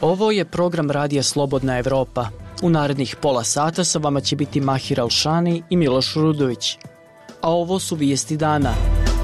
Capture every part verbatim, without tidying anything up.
Ovo je program radija Slobodna Evropa. U narednih pola sata sa vama će biti Mahir Alšani i Miloš Rudović. A ovo su vijesti dana.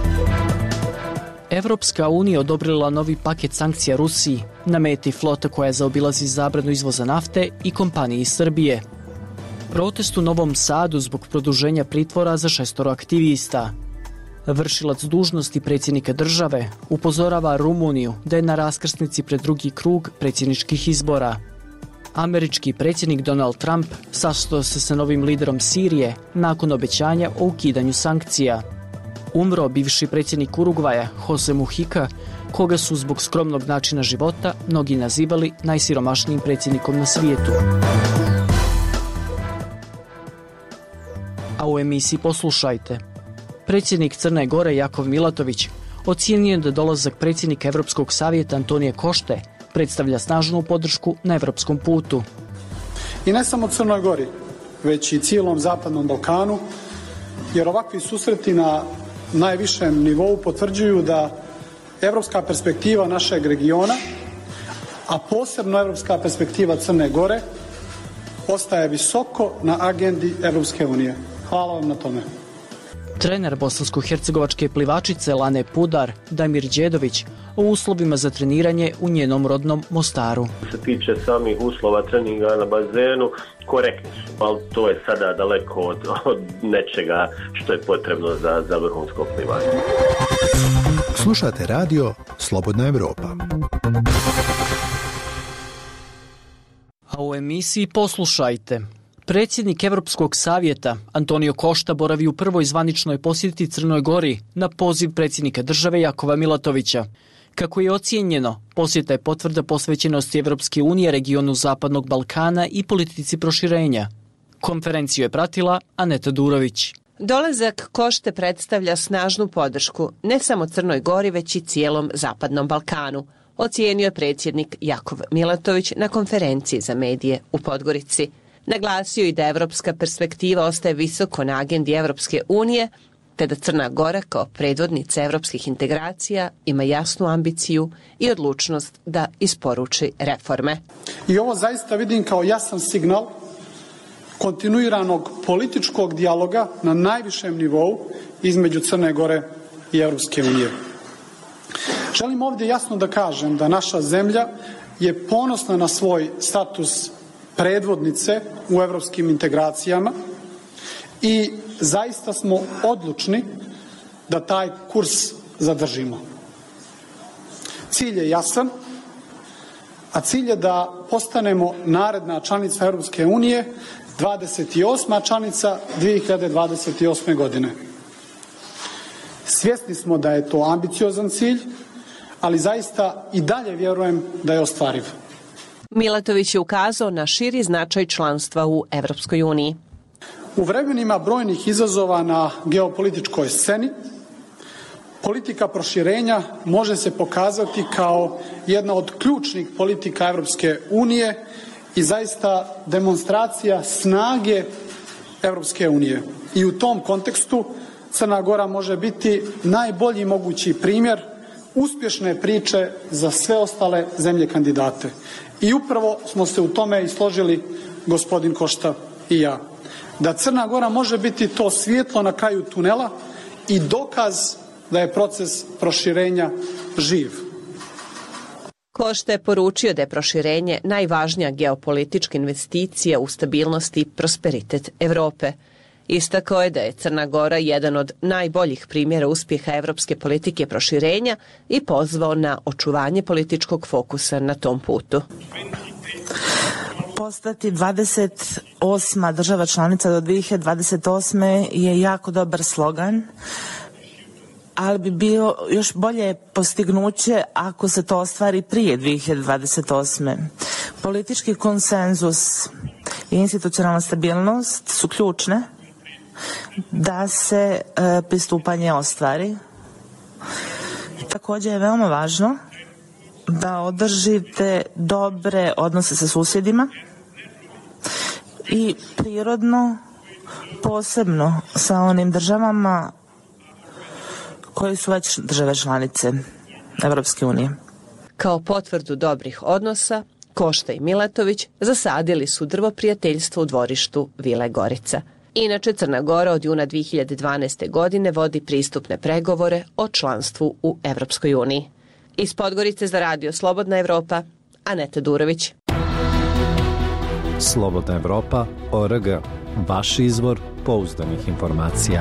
Evropska unija odobrila novi paket sankcija Rusiji, na meti flota koja zaobilazi zabranu izvoza nafte i kompaniji iz Srbije. Protest u Novom Sadu zbog produženja pritvora za šestoro aktivista. Vršilac dužnosti predsjednika države upozorava Rumuniju da je na raskrsnici pred drugi krug predsjedničkih izbora. Američki predsjednik Donald Trump sastao se sa novim liderom Sirije nakon obećanja o ukidanju sankcija. Umro bivši predsjednik Urugvaja Jose Mujica, koga su zbog skromnog načina života mnogi nazivali najsiromašnijim predsjednikom na svijetu. A u emisiji poslušajte. Predsjednik Crne Gore Jakov Milatović ocijenio je da dolazak predsjednika Evropskog savjeta Antonija Košte predstavlja snažnu podršku na evropskom putu. I ne samo Crnoj Gori, već i cijelom Zapadnom Balkanu, jer ovakvi susreti na najvišem nivou potvrđuju da evropska perspektiva našeg regiona, a posebno evropska perspektiva Crne Gore, ostaje visoko na agendi Evropske unije. Hvala vam na tome. Trener bosansko-hercegovačke plivačice Lane Pudar, Damir Đedović, o uslovima za treniranje u njenom rodnom Mostaru. Što se tiče samih uslova treninga na bazenu, korektni su, ali to je sada daleko od, od nečega što je potrebno za, za vrhunsko plivanje. Slušate radio Slobodna Evropa. A u emisiji poslušajte. Predsjednik Evropskog savjeta Antonio Košta boravi u prvoj zvaničnoj posjeti Crnoj Gori na poziv predsjednika države Jakova Milatovića. Kako je ocijenjeno, posjeta je potvrda posvećenosti Evropske unije regionu Zapadnog Balkana i politici proširenja. Konferenciju je pratila Aneta Durović. Dolazak Košte predstavlja snažnu podršku ne samo Crnoj Gori, već i cijelom Zapadnom Balkanu, ocijenio je predsjednik Jakov Milatović na konferenciji za medije u Podgorici. Naglasio i da evropska perspektiva ostaje visoko na agendi Evropske unije, te da Crna Gora kao predvodnica evropskih integracija ima jasnu ambiciju i odlučnost da isporuči reforme. I ovo zaista vidim kao jasan signal kontinuiranog političkog dijaloga na najvišem nivou između Crne Gore i Evropske unije. Želim ovdje jasno da kažem da naša zemlja je ponosna na svoj status predvodnice u evropskim integracijama i zaista smo odlučni da taj kurs zadržimo. Cilj je jasan, a cilj je da postanemo naredna članica Evropske unije, dvadeset osma članica dvije hiljade dvadeset osme. godine. Svjesni smo da je to ambiciozan cilj, ali zaista i dalje vjerujem da je ostvariv. Milatović je ukazao na širi značaj članstva u Evropskoj uniji. U vremenima brojnih izazova na geopolitičkoj sceni, politika proširenja može se pokazati kao jedna od ključnih politika Evropske unije i zaista demonstracija snage Evropske unije. I u tom kontekstu Crna Gora može biti najbolji mogući primjer uspješne priče za sve ostale zemlje kandidate. I upravo smo se u tome i složili gospodin Košta i ja. Da Crna Gora može biti to svjetlo na kraju tunela i dokaz da je proces proširenja živ. Košta je poručio da je proširenje najvažnija geopolitička investicija u stabilnost i prosperitet Evrope. Istakao je da je Crna Gora jedan od najboljih primjera uspjeha evropske politike proširenja i pozvao na očuvanje političkog fokusa na tom putu. Postati dvadeset osma država članica do dvije hiljade dvadeset osme je jako dobar slogan, ali bi bio još bolje postignuće ako se to ostvari prije dvije hiljade dvadeset osme. Politički konsenzus i institucionalna stabilnost su ključne da se e, pristupanje ostvari. Također je veoma važno da održite dobre odnose sa susjedima i prirodno posebno sa onim državama koje su već države članice Evropske unije. Kao potvrdu dobrih odnosa, Košta i Milatović zasadili su drvo prijateljstva u dvorištu Vile Gorica. Inače, Crna Gora od juna dve hiljade dvanaeste. godine vodi pristupne pregovore o članstvu u Evropskoj uniji. Iz Podgorice za radio Slobodna Evropa, Aneta Durović. Slobodna Evropa, O R G. Vaš izvor pouzdanih informacija.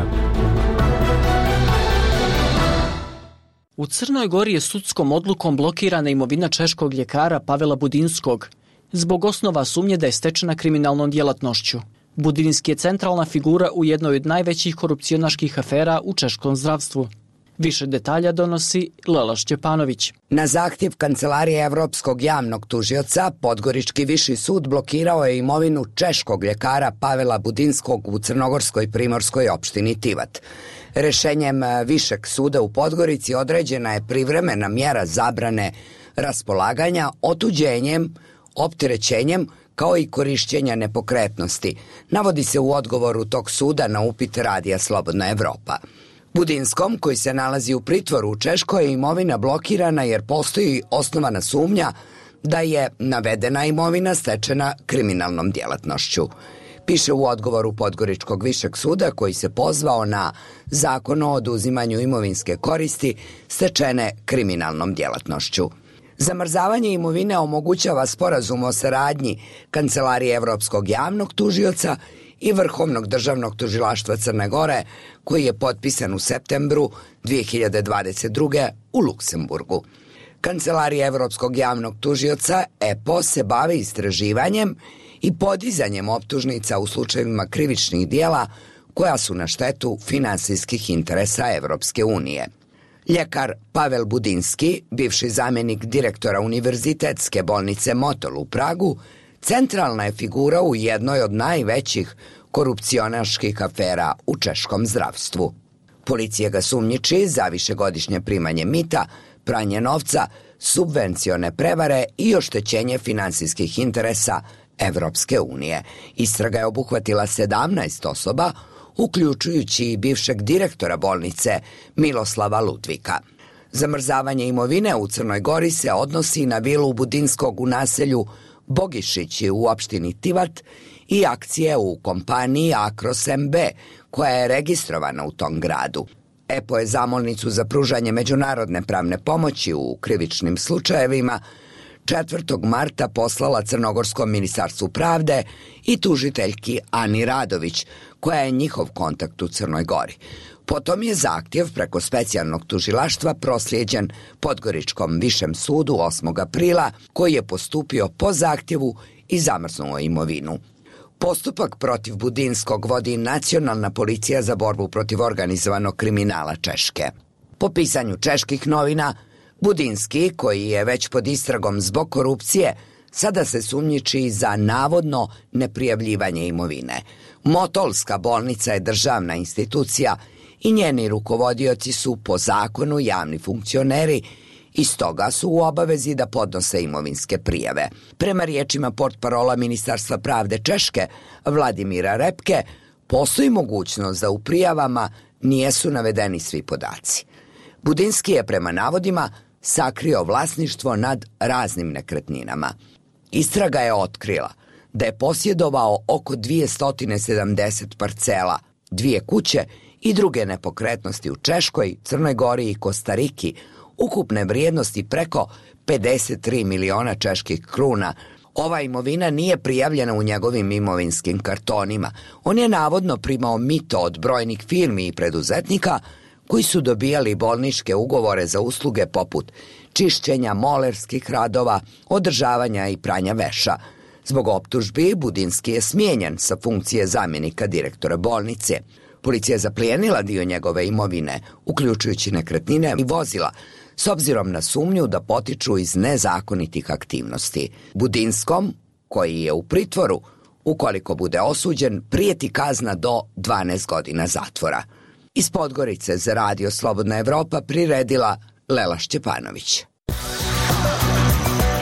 U Crnoj Gori je sudskom odlukom blokirana imovina češkog ljekara Pavela Budinskog zbog osnova sumnje da je stečena kriminalnom djelatnošću. Budinski je centralna figura u jednoj od najvećih korupcionaških afera u češkom zdravstvu. Više detalja donosi Lela Šćepanović. Na zahtjev Kancelarije Evropskog javnog tužioca, Podgorički viši sud blokirao je imovinu češkog ljekara Pavela Budinskog u crnogorskoj primorskoj opštini Tivat. Rešenjem Višeg suda u Podgorici određena je privremena mjera zabrane raspolaganja otuđenjem, opterećenjem kao i korišćenja nepokretnosti, navodi se u odgovoru tog suda na upit radija Slobodna Evropa. Budinskom, koji se nalazi u pritvoru u Češkoj, je imovina blokirana jer postoji osnovana sumnja da je navedena imovina stečena kriminalnom djelatnošću. Piše u odgovoru Podgoričkog višeg suda koji se pozvao na Zakon o oduzimanju imovinske koristi stečene kriminalnom djelatnošću. Zamrzavanje imovine omogućava sporazum o saradnji Kancelarije Evropskog javnog tužioca i Vrhovnog državnog tužilaštva Crne Gore, koji je potpisan u septembru dve hiljade dvadeset druge. u Luksemburgu. Kancelarija Evropskog javnog tužioca E P O se bavi istraživanjem i podizanjem optužnica u slučajevima krivičnih dijela koja su na štetu finansijskih interesa Evropske unije. Ljekar Pavel Budinski, bivši zamjenik direktora Univerzitetske bolnice Motol u Pragu, centralna je figura u jednoj od najvećih korupcionaških afera u češkom zdravstvu. Policija ga sumnjiči za višegodišnje primanje mita, pranje novca, subvencione prevare i oštećenje finansijskih interesa Evropske unije. Istraga je obuhvatila sedamnaest osoba, uključujući i bivšeg direktora bolnice Miloslava Ludvika. Zamrzavanje imovine u Crnoj Gori se odnosi na vilu Budinskog u naselju Bogišići u opštini Tivat i akcije u kompaniji Akros M B, koja je registrovana u tom gradu. E P O je zamolnicu za pružanje međunarodne pravne pomoći u krivičnim slučajevima četvrtog marta poslala Crnogorskom ministarstvu pravde i tužiteljki Ani Radović, koja je njihov kontakt u Crnoj Gori. Potom je zahtjev preko specijalnog tužilaštva proslijeđen Podgoričkom višem sudu osmog aprila, koji je postupio po zahtjevu i zamrznuo imovinu. Postupak protiv Budinskog vodi Nacionalna policija za borbu protiv organizovanog kriminala Češke. Po pisanju čeških novina, Budinski, koji je već pod istragom zbog korupcije, sada se sumnjiči za navodno neprijavljivanje imovine. Motolska bolnica je državna institucija i njeni rukovodioci su po zakonu javni funkcioneri i stoga su u obavezi da podnose imovinske prijave. Prema riječima portparola Ministarstva pravde Češke, Vladimira Repke, postoji mogućnost da u prijavama nijesu navedeni svi podaci. Budinski je prema navodima sakrio vlasništvo nad raznim nekretninama. Istraga je otkrila da je posjedovao oko dvjesto sedamdeset parcela, dvije kuće i druge nepokretnosti u Češkoj, Crnoj Gori i Kostariki, ukupne vrijednosti preko pedeset tri miliona čeških kruna. Ova imovina nije prijavljena u njegovim imovinskim kartonima. On je navodno primao mito od brojnih firmi i preduzetnika koji su dobijali bolničke ugovore za usluge poput čišćenja molerskih radova, održavanja i pranja veša. Zbog optužbi Budinski je smijenjen sa funkcije zamjenika direktora bolnice. Policija je zaplijenila dio njegove imovine, uključujući nekretnine i vozila, s obzirom na sumnju da potiču iz nezakonitih aktivnosti. Budinskom, koji je u pritvoru, ukoliko bude osuđen, prijeti kazna do dvanaest godina zatvora. Iz Podgorice za radio Slobodna Evropa priredila Lela Šćepanović.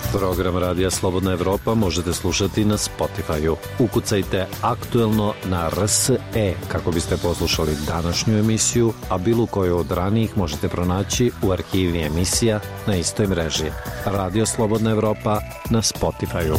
Program Radija Slobodna Evropa možete slušati na Spotify-u. Ukucajte aktuelno na R S E kako biste poslušali današnju emisiju, a bilo koju od ranijih možete pronaći u arhivi emisija na istoj mreži. Radio Slobodna Evropa na Spotify-u.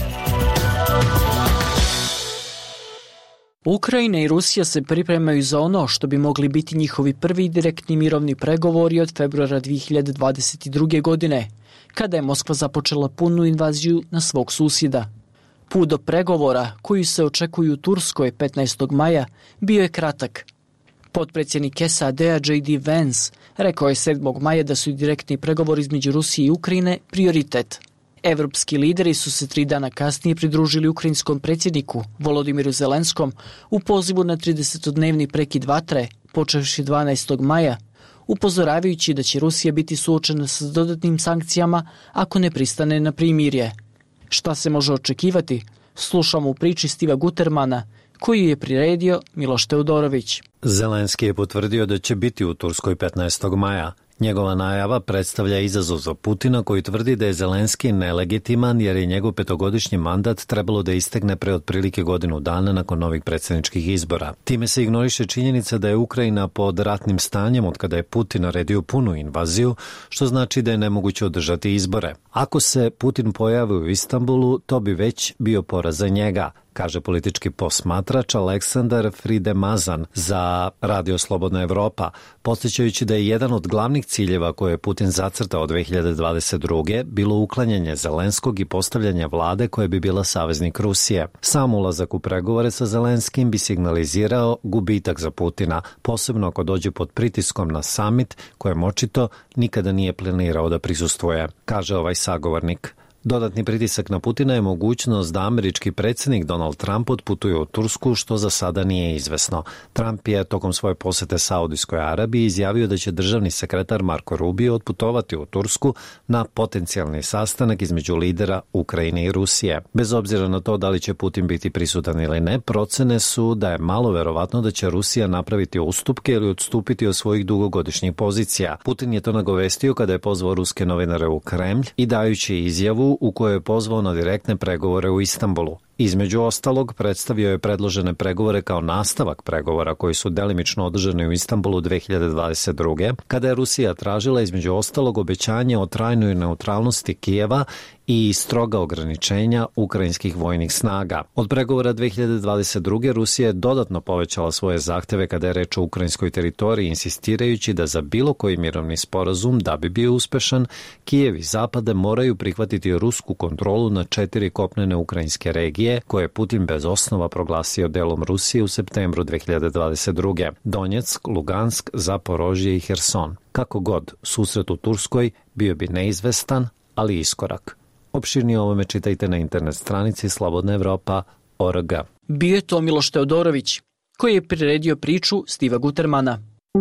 Ukrajina i Rusija se pripremaju za ono što bi mogli biti njihovi prvi direktni mirovni pregovori od februara dve hiljade dvadeset druge. godine, kada je Moskva započela punu invaziju na svog susjeda. Put do pregovora, koji se očekuju u Turskoj petnaestog maja, bio je kratak. Potpredsjednik S A D-a J D Vance rekao je sedmog maja da su direktni pregovori između Rusije i Ukrajine prioritet. Evropski lideri su se tri dana kasnije pridružili ukrajinskom predsjedniku Volodimiru Zelenskom u pozivu na tridesetodnevni prekid vatre, počevši dvanaestog maja, upozoravajući da će Rusija biti suočena sa dodatnim sankcijama ako ne pristane na primirje. Šta se može očekivati? Slušamo u priči Stiva Gutermana, koju je priredio Miloš Teodorović. Zelenski je potvrdio da će biti u Turskoj petnaestog maja. Njegova najava predstavlja izazov za Putina, koji tvrdi da je Zelenski nelegitiman jer je njegov petogodišnji mandat trebalo da istegne pre otprilike godinu dana nakon novih predsjedničkih izbora. Time se ignoriše činjenica da je Ukrajina pod ratnim stanjem od kada je Putin naredio punu invaziju, što znači da je nemoguće održati izbore. Ako se Putin pojavi u Istanbulu, to bi već bio poraz za njega, kaže politički posmatrač Aleksandar Fridemazan za Radio Slobodna Evropa, podsjećajući da je jedan od glavnih ciljeva koje je Putin zacrtao dve hiljade dvadeset druge bilo uklanjanje Zelenskog i postavljanje vlade koje bi bila saveznik Rusije. Sam ulazak u pregovore sa Zelenskim bi signalizirao gubitak za Putina, posebno ako dođe pod pritiskom na samit kojem očito nikada nije planirao da prisustvuje, kaže ovaj sagovornik. Dodatni pritisak na Putina je mogućnost da američki predsjednik Donald Trump otputuje u Tursku, što za sada nije izvesno. Trump je tokom svoje posete Saudijskoj Arabiji izjavio da će državni sekretar Marko Rubio otputovati u Tursku na potencijalni sastanak između lidera Ukrajine i Rusije. Bez obzira na to da li će Putin biti prisutan ili ne, procene su da je malo verovatno da će Rusija napraviti ustupke ili odstupiti od svojih dugogodišnjih pozicija. Putin je to nagovestio kada je pozvao ruske novinare u Kremlj i dajući izjavu u kojoj je pozvao na direktne pregovore u Istanbulu. Između ostalog, predstavio je predložene pregovore kao nastavak pregovora koji su delimično održani u Istanbulu dve hiljade dvadeset druge. kada je Rusija tražila između ostalog obećanje o trajnoj neutralnosti Kijeva i stroga ograničenja ukrajinskih vojnih snaga. Od pregovora dve hiljade dvadeset druge. Rusija je dodatno povećala svoje zahteve kada je reč o ukrajinskoj teritoriji, insistirajući da za bilo koji mirovni sporazum, da bi bio uspešan, Kijev i Zapade moraju prihvatiti rusku kontrolu na četiri kopnene ukrajinske regije, koje je Putin bez osnova proglasio delom Rusije u septembru dve hiljade dvadeset druge. Donjeck, Lugansk, Zaporožje i Herson. Kako god, susret u Turskoj bio bi neizvestan, ali iskorak. Opširnije o ovome čitajte na internet stranici slobodna evropa tačka org. Bio je to Miloš Teodorović, koji je priredio priču Stiva Gutermana.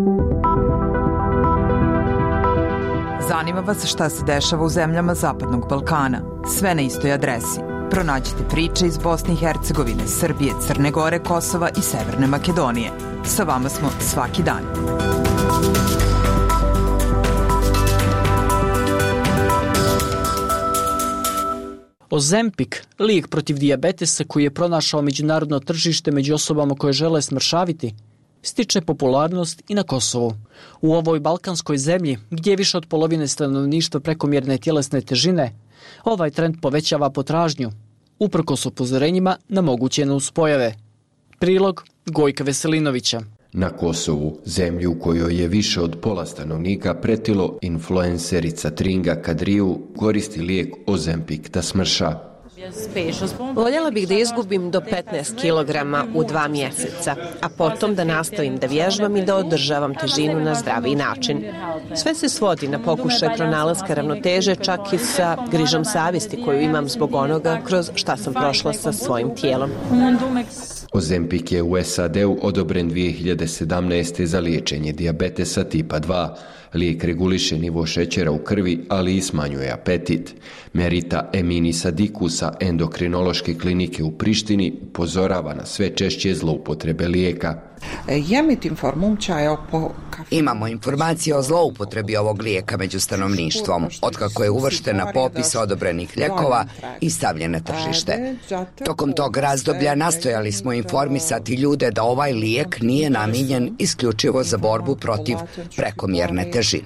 Zanima vas šta se dešava u zemljama Zapadnog Balkana? Sve na istoj adresi. Pronađite priče iz Bosne i Hercegovine, Srbije, Crne Gore, Kosova i Severne Makedonije. Sa vama smo svaki dan. Ozempik, lijek protiv dijabetesa koji je pronašao međunarodno tržište među osobama koje žele smršaviti, stiče popularnost i na Kosovu. U ovoj balkanskoj zemlji, gdje je više od polovine stanovništva prekomjerne tjelesne težine, ovaj trend povećava potražnju, uprkos upozorenjima na moguće nuspojave. Prilog Gojka Veselinovića. Na Kosovu, zemlji u kojoj je više od pola stanovnika pretilo, influencerica Tringa Kadriju koristi lijek Ozempik da smrša. Voljela bih da izgubim do petnaest kilograma u dva mjeseca, a potom da nastavim da vježbam i da održavam težinu na zdraviji način. Sve se svodi na pokušaj pronalaska ravnoteže, čak i sa grižom savjesti koju imam zbog onoga kroz šta sam prošla sa svojim tijelom. Ozempik je u S A D-u odobren dvije hiljade sedamnaeste. za liječenje dijabetesa tipa dva. Lijek reguliše nivo šećera u krvi, ali i smanjuje apetit. Merita Eminisa Dikusa, endokrinološke klinike u Prištini, upozorava na sve češće zloupotrebe lijeka. Imamo informacije o zloupotrebi ovog lijeka među stanovništvom, otkako je uvršten na popis odobrenih lijekova i stavljen na tržište. Tokom tog razdoblja nastojali smo informisati ljude da ovaj lijek nije namijenjen isključivo za borbu protiv prekomjerne težine.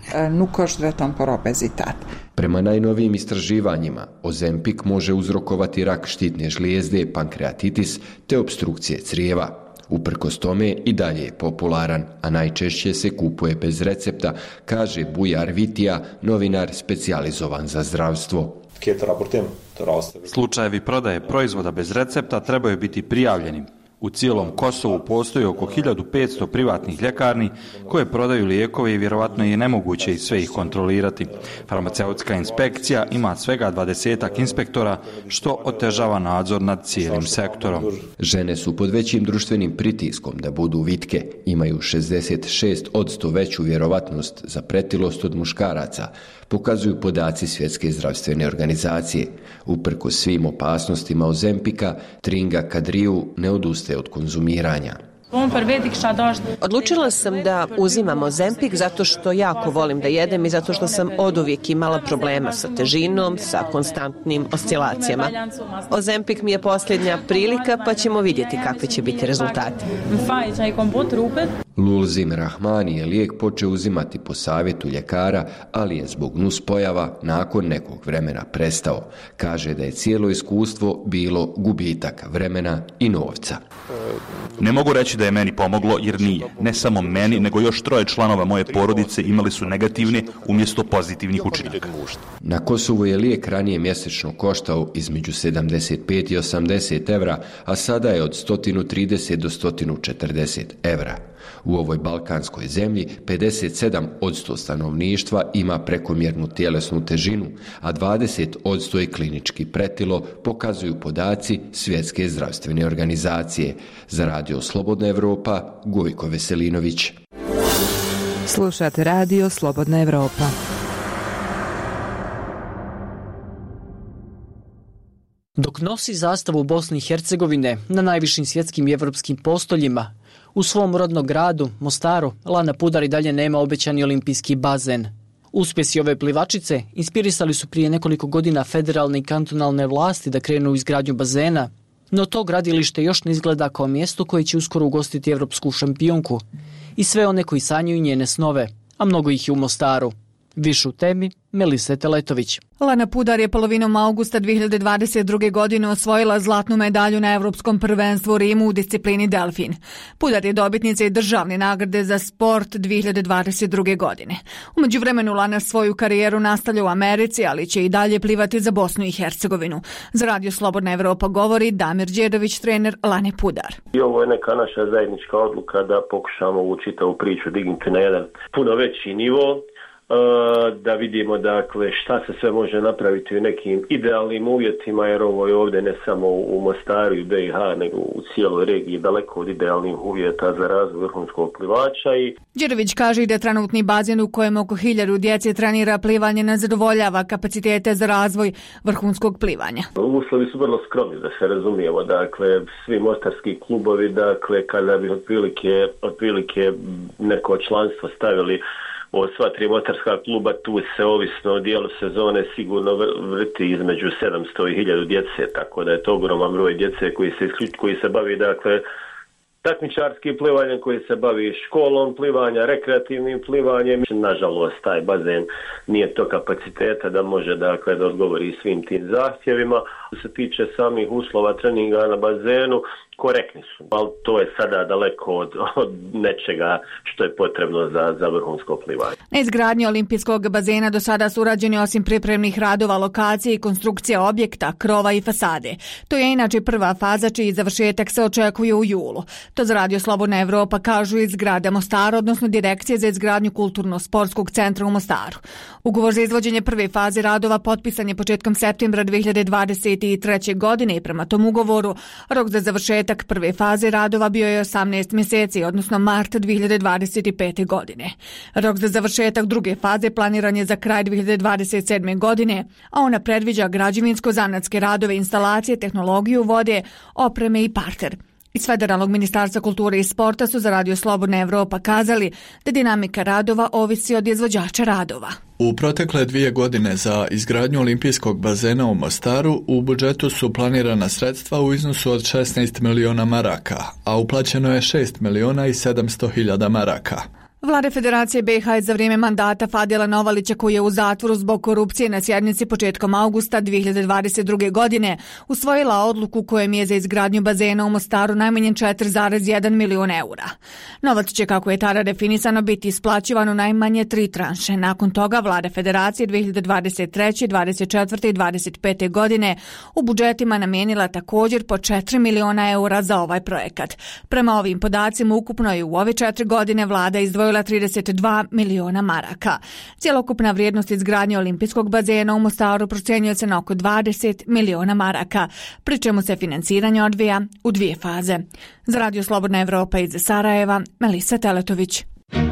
Prema najnovijim istraživanjima, Ozempic može uzrokovati rak štitne žlijezde, pankreatitis te opstrukcije crijeva. Uprkos tome i dalje je popularan, a najčešće se kupuje bez recepta, kaže Bujar Vitija, novinar specijalizovan za zdravstvo. Slučajevi prodaje proizvoda bez recepta trebaju biti prijavljeni. U cijelom Kosovu postoji oko hiljadu petsto privatnih ljekarni koje prodaju lijekove i vjerovatno je nemoguće i sve ih kontrolirati. Farmaceutska inspekcija ima svega dvadesetak inspektora, što otežava nadzor nad cijelim sektorom. Žene su pod većim društvenim pritiskom da budu vitke, imaju šezdeset šest posto veću vjerovatnost za pretilost od muškaraca, pokazuju podaci Svjetske zdravstvene organizacije. Uprkos svim opasnostima Ozempika, Tringa Kadriju ne odustaje od konzumiranja. Odlučila sam da uzimam Ozempic zato što jako volim da jedem i zato što sam oduvijek imala problema sa težinom, sa konstantnim oscilacijama. Ozempic mi je posljednja prilika, pa ćemo vidjeti kakvi će biti rezultati. Lulzim Rahmani je lijek počeo uzimati po savjetu ljekara, ali je zbog nuspojava nakon nekog vremena prestao. Kaže da je cijelo iskustvo bilo gubitak vremena i novca. Ne mogu reći da je meni pomoglo, jer nije. Ne samo meni, nego još troje članova moje porodice imali su negativne umjesto pozitivnih učinaka. Na Kosovu je lijek ranije mjesečno koštao između sedamdeset pet i osamdeset evra, a sada je od sto trideset do sto četrdeset evra. U ovoj balkanskoj zemlji pedeset sedam posto stanovništva ima prekomjernu tjelesnu težinu, a dvadeset posto je klinički pretilo, pokazuju podaci Svjetske zdravstvene organizacije. Za Radio Slobodna Evropa, Gojko Veselinović. Slušate Radio Slobodna Evropa. Dok nosi zastavu Bosne i Hercegovine na najvišim svjetskim i evropskim postoljima, u svom rodnom gradu, Mostaru, Lana Pudar i dalje nema obećani olimpijski bazen. Uspjesi ove plivačice inspirisali su prije nekoliko godina federalne i kantonalne vlasti da krenu u izgradnju bazena, no to gradilište još ne izgleda kao mjesto koje će uskoro ugostiti evropsku šampionku i sve one koji sanjaju njene snove, a mnogo ih je u Mostaru. Više u temi Melise Teletović. Lana Pudar je polovinom augusta dvije hiljade dvadeset druge. godine osvojila zlatnu medalju na Evropskom prvenstvu u Rimu u disciplini Delfin. Pudar je dobitnica i državne nagrade za sport dvije hiljade dvadeset druge. godine. U međuvremenu Lana svoju karijeru nastavlja u Americi, ali će i dalje plivati za Bosnu i Hercegovinu. Za Radio Slobodna Evropa govori Damir Đedović, trener Lane Pudar. I ovo je neka naša zajednička odluka da pokušamo ovu čitavu priču dignuti na jedan puno veći nivo, da vidimo dakle šta se sve može napraviti u nekim idealnim uvjetima, jer ovo je ovdje ne samo u Mostaru i be i ha, nego u cijeloj regiji daleko od idealnih uvjeta za razvoj vrhunskog plivača. I Đerović kaže da trenutni bazen u kojem oko hiljadu djece trenira plivanje ne zadovoljava kapacitete za razvoj vrhunskog plivanja. Uslovi su vrlo skromni, da se razumijemo, dakle svi mostarski klubovi, dakle kada bi otprilike, otprilike neko članstvo stavili o sva tri mostarska kluba, tu se ovisno o dijelu sezone sigurno vrti između sedamsto i hiljadu djece, tako da je to ogroman broj djece koji se, koji se bavi dakle takmičarskim plivanjem, koji se bavi školom plivanja, rekreativnim plivanjem. Nažalost, taj bazen nije to kapaciteta da može dakle da odgovori svim tim zahtjevima. Što se tiče samih uslova treninga na bazenu, korektni su, ali to je sada daleko od, od nečega što je potrebno za, za vrhunsko plivanje. Na izgradnji olimpijskog bazena do sada su urađeni osim pripremnih radova lokacije i konstrukcija objekta, krova i fasade. To je inače prva faza čiji završetak se očekuje u julu. To za Radio Slobodna Evropa kažu iz grada Mostar, odnosno Direkcije za izgradnju kulturno-sportskog centra u Mostaru. Ugovor za izvođenje prve faze radova potpisan je početkom septembra dvije hiljade dvadeset treće. godine i prema tom ugovoru rok za završetak završetak prve faze radova bio je osamnaest mjeseci, odnosno mart dvije hiljade dvadeset pete. godine. Rok za završetak druge faze planiran je za kraj dvije hiljade dvadeset sedme. godine, a ona predviđa građevinsko-zanatske radove, instalacije, tehnologiju vode, opreme i parter. Iz Federalnog ministarstva kulture i sporta su za Radio Slobodna Evropa kazali da dinamika radova ovisi od izvođača radova. U protekle dvije godine za izgradnju olimpijskog bazena u Mostaru u budžetu su planirana sredstva u iznosu od šesnaest miliona maraka, a uplaćeno je šest miliona i sedamsto hiljada maraka. Vlada Federacije B iH je za vrijeme mandata Fadila Novalića, koji je u zatvoru zbog korupcije, na sjednici početkom augusta dvije hiljade dvadeset druge. godine usvojila odluku kojom je za izgradnju bazena u Mostaru najmanje četiri zarez jedan milion eura. Novac će, kako je tada definisano, biti isplaćivan u najmanje tri tranše. Nakon toga Vlada Federacije dvije hiljade dvadeset treće, dvadeset četvrte i dvadeset pete. godine u budžetima namijenila također po četiri miliona eura za ovaj projekat. Prema ovim podacima ukupno je u ove četiri godine vlada izdvojila trideset dva miliona maraka. Cjelokupna vrijednost izgradnje olimpijskog bazena u Mostaru procjenjuje se na oko dvadeset miliona maraka, pri čemu se financiranje odvija u dvije faze. Za Radio Slobodna Evropa iz Sarajeva, Melisa Teletović.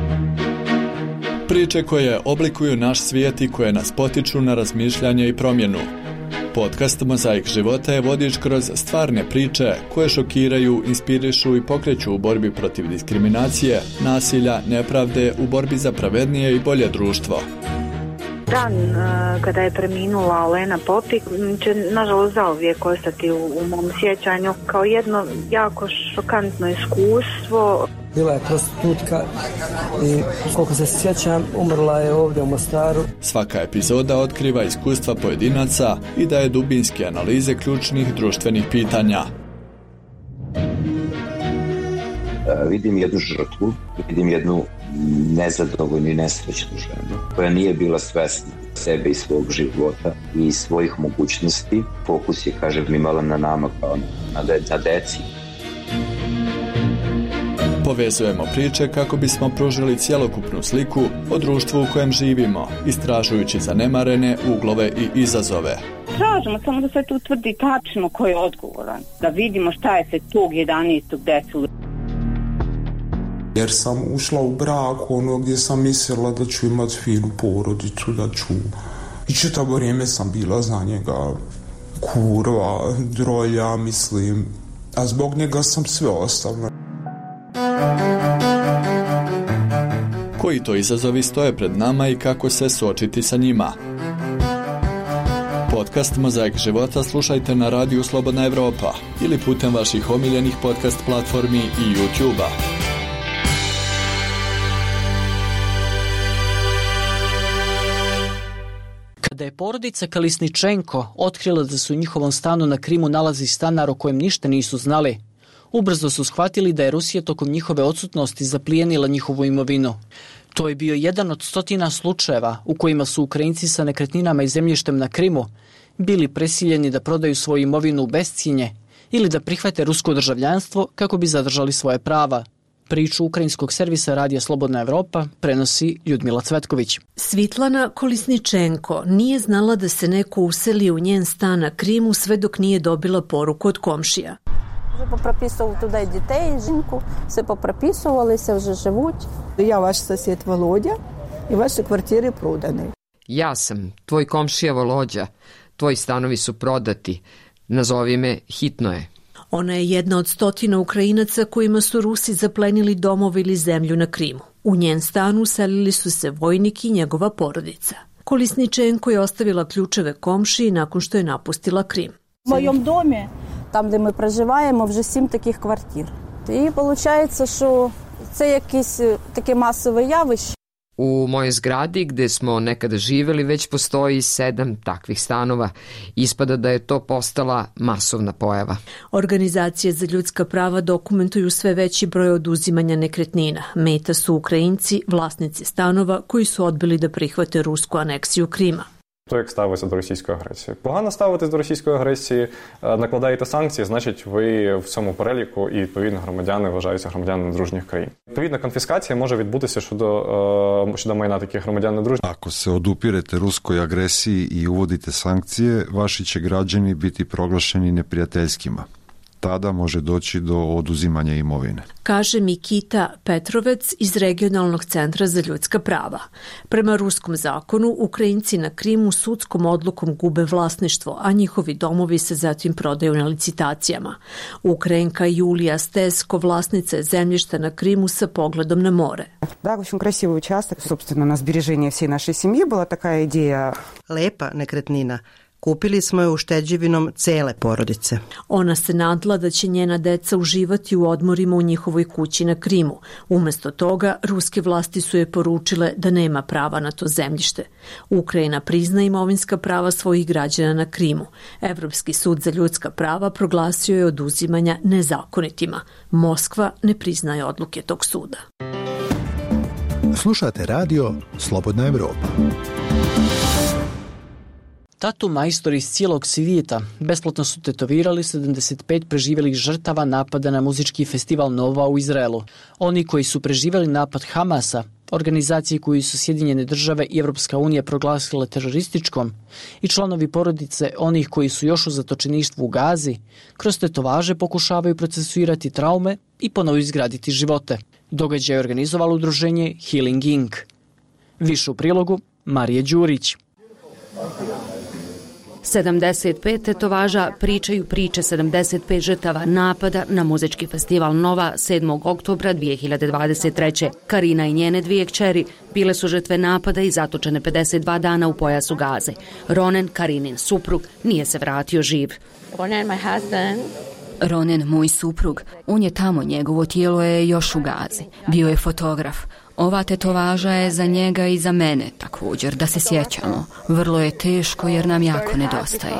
Priče koje oblikuju naš svijet i koje nas potiču na razmišljanje i promjenu. Podcast Mozaik života je vodič kroz stvarne priče koje šokiraju, inspirišu i pokreću u borbi protiv diskriminacije, nasilja, nepravde, u borbi za pravednije i bolje društvo. Dan kada je preminula Olena Popik će nažalost zauvijek ostati u, u mom sjećanju kao jedno jako šokantno iskustvo. Bila je prostitutka i koliko se sjećam umrla je ovdje u Mostaru. Svaka epizoda otkriva iskustva pojedinaca i daje dubinske analize ključnih društvenih pitanja. Vidim jednu žrtvu, vidim jednu nezadovoljnu i nesrećnu ženu koja nije bila svesna sebe i svog života i svojih mogućnosti. Fokus je, kažem, imala na nama kao na, de- na deci. Povezujemo priče kako bismo pružili cjelokupnu sliku o društvu u kojem živimo, istražujući zanemarene uglove i izazove. Tražimo samo da se tu utvrdi tačno ko je odgovoran, da vidimo šta je se tog jedanaestog desilo. Jer sam ušla u brak ono gdje sam mislila da ću imati finu porodicu, da ću... I čitavo vrijeme sam bila za njega kurva, drolja, mislim, a zbog njega sam sve ostavila. Koji to izazovi stoje pred nama i kako se suočiti sa njima? Podcast Mozaik života slušajte na Radiju Slobodna Evropa ili putem vaših omiljenih podcast platformi i YouTube-a. Kada je porodica Kalisničenko otkrila da se u njihovom stanu na Krimu nalazi stanar o kojem ništa nisu znali, ubrzo su shvatili da je Rusija tokom njihove odsutnosti zaplijenila njihovu imovinu. To je bio jedan od stotina slučajeva u kojima su Ukrajinci sa nekretninama i zemljištem na Krimu bili prisiljeni da prodaju svoju imovinu u bescijenje ili da prihvate rusko državljanstvo kako bi zadržali svoje prava. Priču ukrajinskog servisa Radija Slobodna Evropa prenosi Ljudmila Cvetković. Svitlana Kolisničenko nije znala da se neko useli u njen stan na Krimu sve dok nije dobila poruku od komšija. Вже попрописував туди дітей, жінку, все попрописувалися, вже живуть. Ja vaš sosjed Volodja i vaše kvartire prodane. Ja sam, tvoj komšija Volodja, tvoji stanovi su prodati, nazovi me, hitno je. Ona je jedna od stotina Ukrajinaca kojima su Rusi zaplenili domove ili zemlju na Krimu. U njen stanu uselili su se vojnik i njegova porodica. Kolisničenko je ostavila ključeve komšiji nakon što je napustila Krim. В моєму домі, там, де ми проживаємо, вже сім таких квартир. І виходить, що це якесь таке масове явище. U mojoj zgradi gde smo nekada živjeli već postoji sedam takvih stanova. Ispada da je to postala masovna pojava. Organizacije za ljudska prava dokumentuju sve veći broj oduzimanja nekretnina. Meta su Ukrajinci, vlasnici stanova koji su odbili da prihvate rusku aneksiju Krima. То, як ставитися до російської агресії. Погано ставитись до російської агресії, накладаєте санкції, значить ви в цьому переліку і, відповідно, громадяни вважаються громадянами дружніх країн. Відповідно, конфіскація може відбутися щодо, щодо майна таких громадян недружніх. Ako se odupirete ruskoj agresiji i uvodite sankcije, vaši će građani biti proglašeni neprijateljskima. tada može doći do oduzimanja imovine. Kaže Mikita Petrovec iz Regionalnog centra za ljudska prava. Prema ruskom zakonu, Ukrajinci na Krimu sudskom odlukom gube vlasništvo, a njihovi domovi se zatim prodaju na licitacijama. Ukrajinka Julija Stesko vlasnica je zemljišta na Krimu sa pogledom na more. Da, очень красивый участок, собственно, на сбережение всей нашей семьи была такая идея. Lepa nekretnina. Kupili smo je ušteđevinom cele porodice. Ona se nadla da će njena deca uživati u odmorima u njihovoj kući na Krimu. Umesto toga, ruske vlasti su je poručile da nema prava na to zemljište. Ukrajina prizna imovinska prava svojih građana na Krimu. Evropski sud za ljudska prava proglasio je oduzimanja nezakonitima. Moskva ne priznaje odluke tog suda. Slušate radio Slobodna Evropa. Tatu majstori iz cijelog svijeta besplatno su tetovirali sedamdeset pet preživjelih žrtava napada na muzički festival Nova u Izraelu. Oni koji su preživjeli napad Hamasa, organizacije koju su Sjedinjene države i Evropska unija proglasile terorističkom, i članovi porodice onih koji su još u zatočeništvu u Gazi, kroz tetovaže pokušavaju procesuirati traume i ponovo izgraditi živote. Događaj je organizovalo udruženje Healing incorporated. Više u prilogu Marije Đurić. sedamdeset pet tetovaža pričaju priče sedamdeset pet žrtava napada na muzički festival Nova sedmog oktobra dvije hiljade dvadeset treće. Karina i njene dvije kćeri bile su žrtve napada i zatočene pedeset dva dana u pojasu Gaze. Ronen, Karinin suprug, nije se vratio živ. Ronen, my husband. Ronen, moj suprug, on je tamo, njegovo tijelo je još u Gazi. Bio je fotograf. Ova tetovaža je za njega i za mene također, da se sjećamo. Vrlo je teško jer nam jako nedostaje.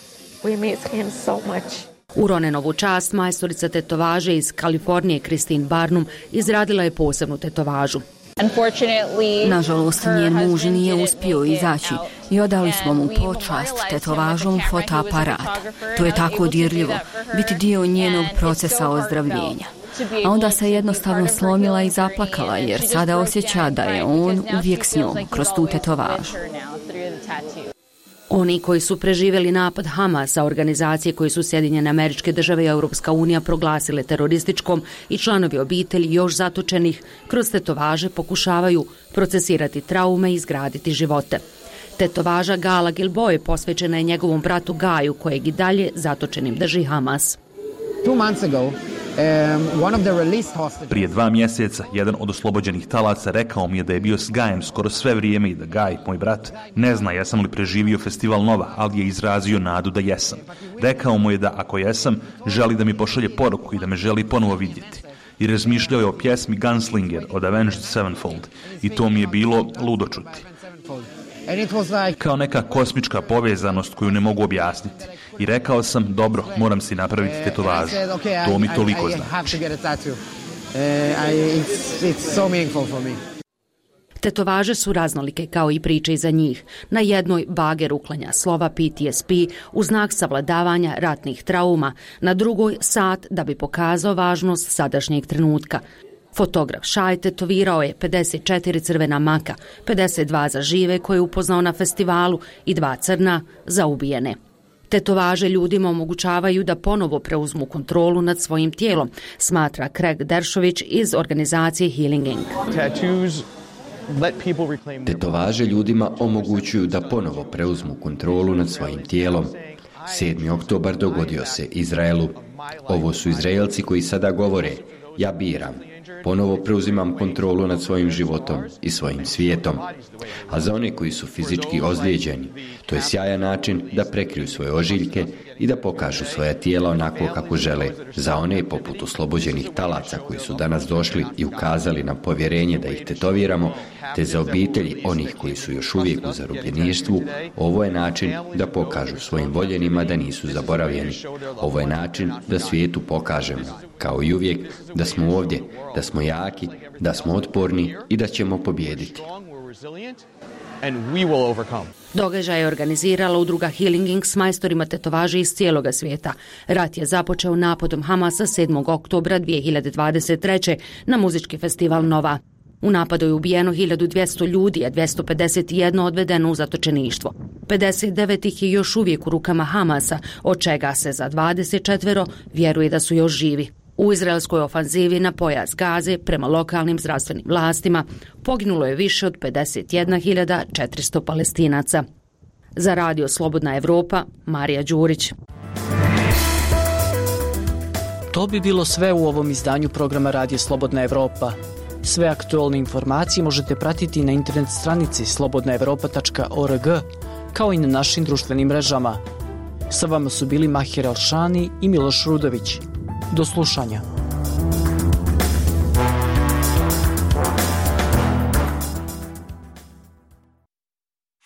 U Ronenovu čast majstorica tetovaže iz Kalifornije Christine Barnum izradila je posebnu tetovažu. Nažalost, njen muž nije uspio izaći i odali smo mu počast tetovažom fotoaparata. To je tako dirljivo, biti dio njenog procesa ozdravljenja. A onda se jednostavno slomila i zaplakala jer sada osjeća da je on uvijek s njom kroz tu tetovažu. Oni koji su preživjeli napad Hamasa, organizacije koje su Sjedinjene Američke Države i Europska unija proglasile terorističkom, i članovi obitelji još zatočenih, kroz tetovaže pokušavaju procesirati traume i izgraditi živote. Tetovaža Gala Gilboe posvećena je njegovom bratu Gaju, kojeg i dalje zatočenim drži Hamas. Two months ago, Um, one of the released hostages... Prije dva mjeseca jedan od oslobođenih talaca rekao mi je da je bio s Gajem skoro sve vrijeme i da Gaj, moj brat, ne zna jesam li preživio festival Nova, ali je izrazio nadu da jesam. Rekao mu je da ako jesam, želi da mi pošalje poruku i da me želi ponovo vidjeti. I razmišljao je o pjesmi Gunslinger od Avenged Sevenfold i to mi je bilo ludo čuti. Kao neka kosmička povezanost koju ne mogu objasniti. I rekao sam, dobro, moram si napraviti tetovažu. To mi toliko znači. Tetovaže su raznolike kao i priče iza njih. Na jednoj bager uklanja slova P T S P u znak savladavanja ratnih trauma, na drugoj sat da bi pokazao važnost sadašnjeg trenutka. Fotograf Šaj tetovirao je pedeset četiri crvena maka, pedeset dva za žive koje je upoznao na festivalu i dva crna za ubijene. Tetovaže ljudima omogućavaju da ponovo preuzmu kontrolu nad svojim tijelom, smatra Craig Deršović iz organizacije Healing incorporated. Tetovaže ljudima omogućuju da ponovo preuzmu kontrolu nad svojim tijelom. sedmi oktobar dogodio se Izraelu. Ovo su Izraelci koji sada govore, ja biram. Ponovo preuzimam kontrolu nad svojim životom i svojim svijetom. A za one koji su fizički ozlijeđeni, to je sjajan način da prekriju svoje ožiljke i da pokažu svoja tijela onako kako žele. Za one poput oslobođenih talaca koji su danas došli i ukazali nam povjerenje da ih tetoviramo, te za obitelji onih koji su još uvijek u zarobljeništvu, ovo je način da pokažu svojim voljenima da nisu zaboravljeni. Ovo je način da svijetu pokažemo, kao i uvijek, da smo ovdje, da smo jaki, da smo otporni i da ćemo pobijediti. Događaj je organizirala udruga Healing incorporated s majstorima tetovaže iz cijeloga svijeta. Rat je započeo napadom Hamasa sedmog oktobra dvije hiljade dvadeset treće na muzički festival Nova. U napadu je ubijeno hiljadu dvjesto ljudi, a dvjesto pedeset jedan odvedeno u zatočeništvo. pedeset devet ih je još uvijek u rukama Hamasa, od čega se za dvadeset četiri vjeruje da su još živi. U izraelskoj ofanzivi na pojas Gaze, prema lokalnim zdravstvenim vlastima, poginulo je više od pedeset jedna hiljada četiristo Palestinaca. Za Radio Slobodna Evropa, Marija Đurić. To bi bilo sve u ovom izdanju programa Radio Slobodna Evropa. Sve aktualne informacije možete pratiti na internet stranici slobodna evropa tačka org, kao i na našim društvenim mrežama. Sa vama su bili Mahir Alšani i Miloš Rudović. Do slušanja.